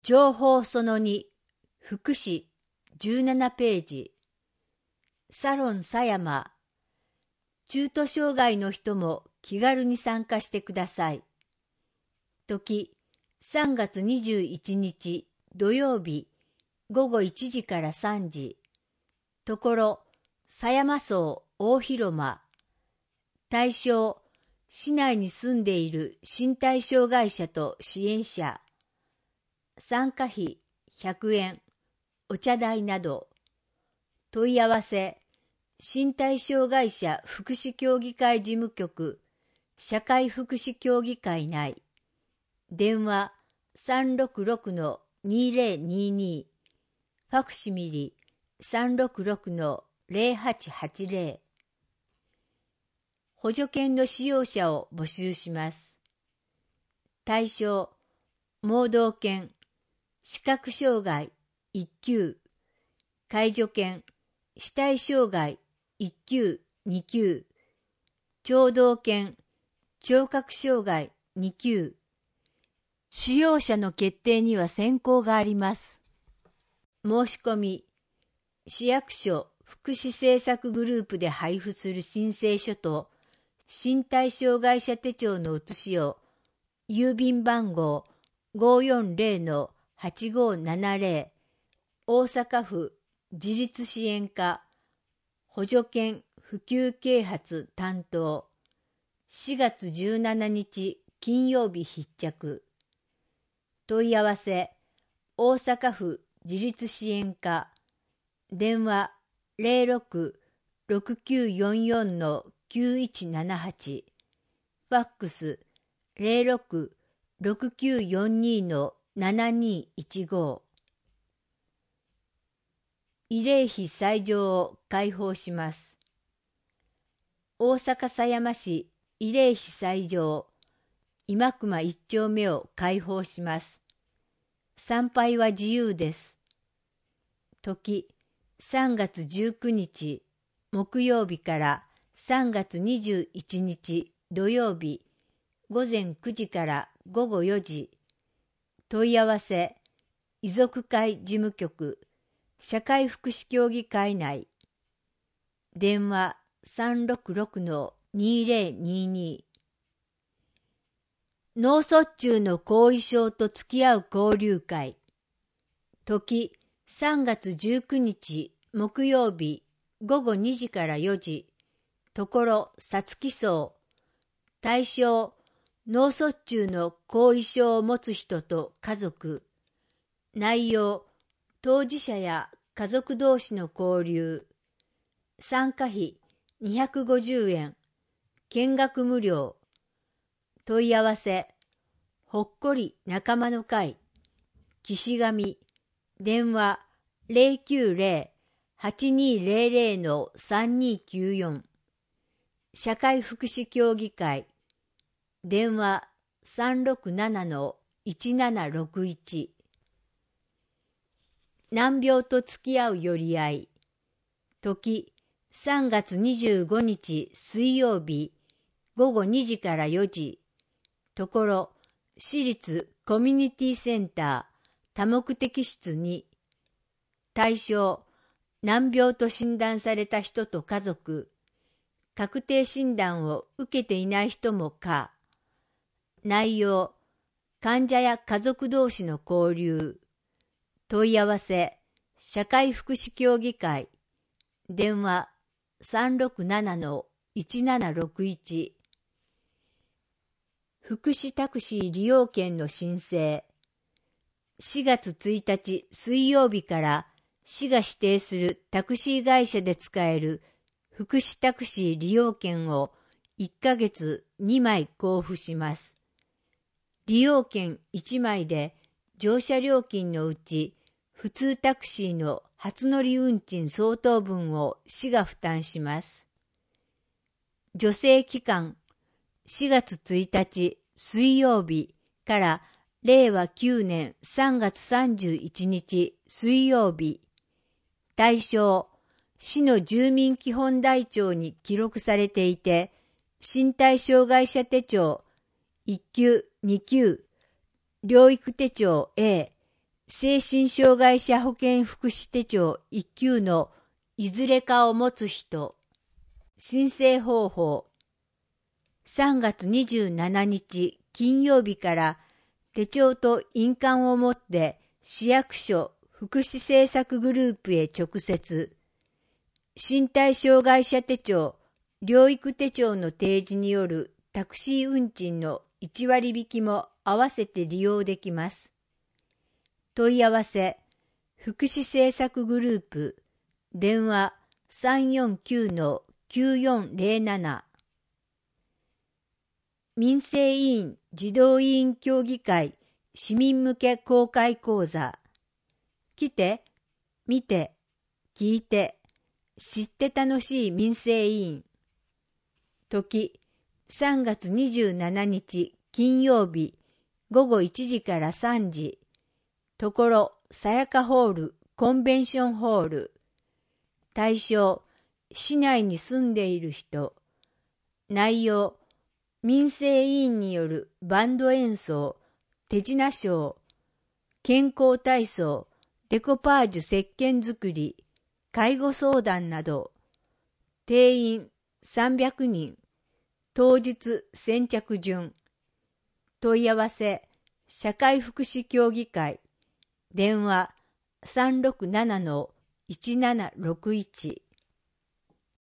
情報その2、福祉17ページ。サロン狭山。中途障害の人も気軽に参加してください。時、3月21日土曜日午後1時から3時。ところ、狭山荘大広間。対象、市内に住んでいる身体障害者と支援者。参加費100円、お茶代など。問い合わせ、身体障害者福祉協議会事務局、社会福祉協議会内。電話366-2022、ファクシミリ366-0880。補助犬の使用者を募集します。対象、盲導犬、視覚障害1級、介助犬、肢体障害1級、2級、聴導犬、聴覚障害2級。使用者の決定には選考があります。申し込み、市役所福祉政策グループで配布する申請書と身体障害者手帳の写しを郵便番号540-8570大阪府自立支援課補助犬普及啓発担当4月17日金曜日必着。問い合わせ大阪府自立支援課電話06-6944-9178ファックス06-6942-7215。慰霊碑斎場を開放します。大阪狭山市慰霊碑斎場今熊1丁目を開放します。参拝は自由です。時3月19日木曜日から3月21日土曜日午前9時から午後4時。問い合わせ遺族会事務局社会福祉協議会内。電話366-2022。脳卒中の後遺症と付き合う交流会。時3月19日木曜日午後2時から4時。ところさつき荘。対象脳卒中の後遺症を持つ人と家族。内容当事者や家族同士の交流。参加費250円。見学無料。問い合わせほっこり仲間の会岸上電話090-8200-3294社会福祉協議会電話367-1761。難病と付き合う寄り合い。時3月25日水曜日午後2時から4時。ところ私立コミュニティセンター多目的室に。対象難病と診断された人と家族。確定診断を受けていない人も可。内容患者や家族同士の交流。問い合わせ社会福祉協議会電話367-1761。福祉タクシー利用券の申請。4月1日水曜日から市が指定するタクシー会社で使える福祉タクシー利用券を1ヶ月2枚交付します。利用券1枚で乗車料金のうち普通タクシーの初乗り運賃相当分を市が負担します。助成期間4月1日水曜日から令和9年3月31日水曜日。対象市の住民基本台帳に記録されていて、身体障害者手帳1級2級療育手帳 A 精神障害者保健福祉手帳1級のいずれかを持つ人。申請方法。3月27日金曜日から手帳と印鑑を持って市役所福祉政策グループへ直接、身体障害者手帳、療育手帳の提示によるタクシー運賃の1割引きも合わせて利用できます。問い合わせ、福祉政策グループ、電話349-9407。民生委員児童委員協議会市民向け公開講座。来て、見て、聞いて、知って楽しい民生委員。時、3月27日金曜日午後1時から3時。ところ、さやかホール、コンベンションホール。対象、市内に住んでいる人。内容、民生委員によるバンド演奏、手品ショー、健康体操、デコパージュ石鹸作り、介護相談など。定員300人。当日先着順。問い合わせ、社会福祉協議会。電話367-1761